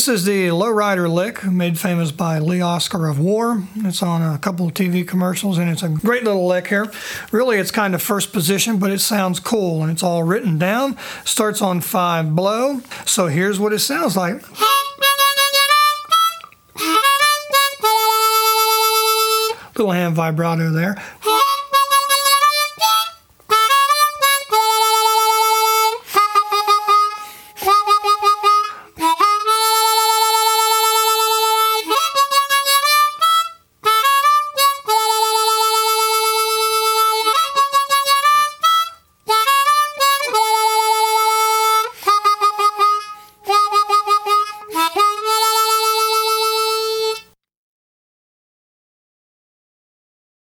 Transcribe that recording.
This is the Lowrider lick, made famous by Lee Oskar of War. It's on a couple of TV commercials, and it's a great little lick here. Really, it's kind of first position, but it sounds cool, and it's all written down. Starts on 5 blow. So here's what it sounds like. Little hand vibrato there.